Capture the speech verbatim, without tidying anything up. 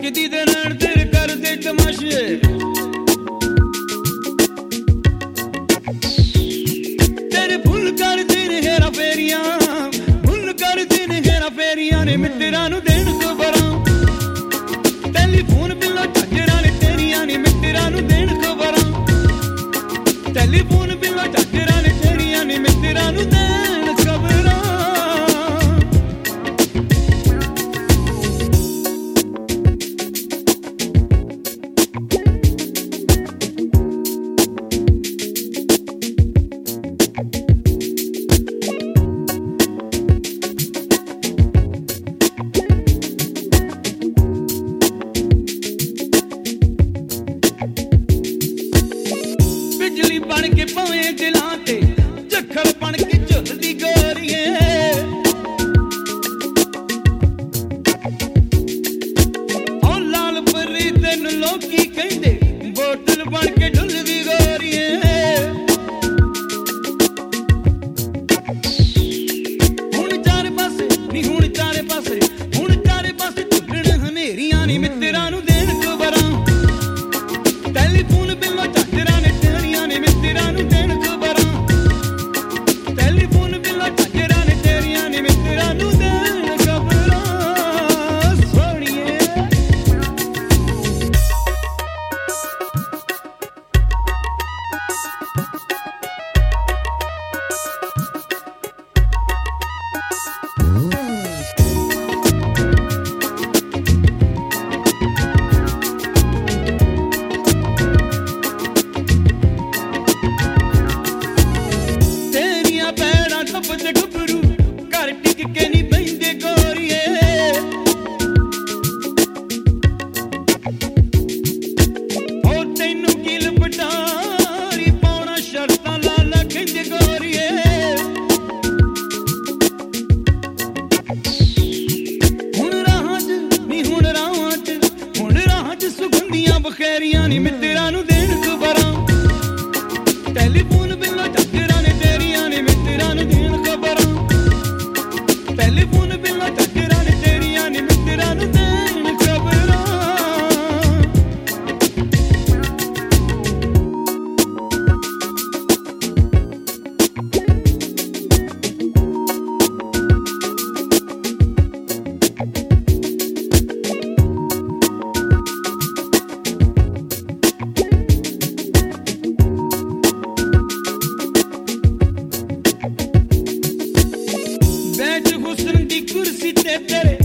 तकदी दे नैन तेरे कर दे तमाशे तेरे भुल कर दिन हेरा फेरियां भुल कर दिन हेरा फेरियां ने मित्तरां नूं देण खबरां टेलीफोन बिल्ला झज्जरां ने तेरियां ने मित्तरां नूं देण खबरां टेलीफोन बिल्ला झज्जरां ने तेरियां ने मित्तरां नूं देण खबरां बिजली बन के भावे दिलां ते झक्खड़ बन के झुलदी गोरीए ओ लाल परी तैनूं लोकी कहंदे बोतल बन के ढुलदी गोरीए हुण चारे पासे नी हुण चारे पासे हुण चारे पासे झुलण हनेरियां नी मित्तरां नूं देण खबरां टेलीफोन बिल्ला झज्जरां ने तेरियां ने मित्तरां नूं देण खबरां टेलीफोन बिल्ला झज्जरां ने तेरियां ने मित्तरां नूं देण खबरां सोहणीए ਤੇ ਗੱਭਰੂ ਘਰ ਟਿਕ ਕੇ ਨਹੀਂ ਬਹਿੰਦੇ ਗੋਰੀਏ ਹੋ ਤੈਨੂੰ ਕੀ ਲਪਟਾਰੀ ਪਾਉਣਾ ਸ਼ਰਤਾਂ ਲਾ ਲਾ ਕਹਿੰਦੇ ਗੋਰੀਏ ਹੁਣ ਰਾਹਾਂ 'ਚ ਨੀ ਹੁਣ ਰਾਹਾਂ 'ਚ ਹੁਣ ਰਾਹਾਂ 'ਚ ਸੁਗੰਧੀਆਂ ਬਖੇਰੀਆਂ ਨੀ ਮਿੱਤਰਾਂ ਨੂੰ ਦੇਣ ਖਬਰਾਂ टेलीफोन बिल्ला झज्जरां ने तेरियां ने मित्तरां नूं देण खबरां टेलीफोन बिल्ला झज्जरां ने तेरियां ने मित्तरां नूं देण खबरां बैठ हुस्न दी कुर्सी ते तेरे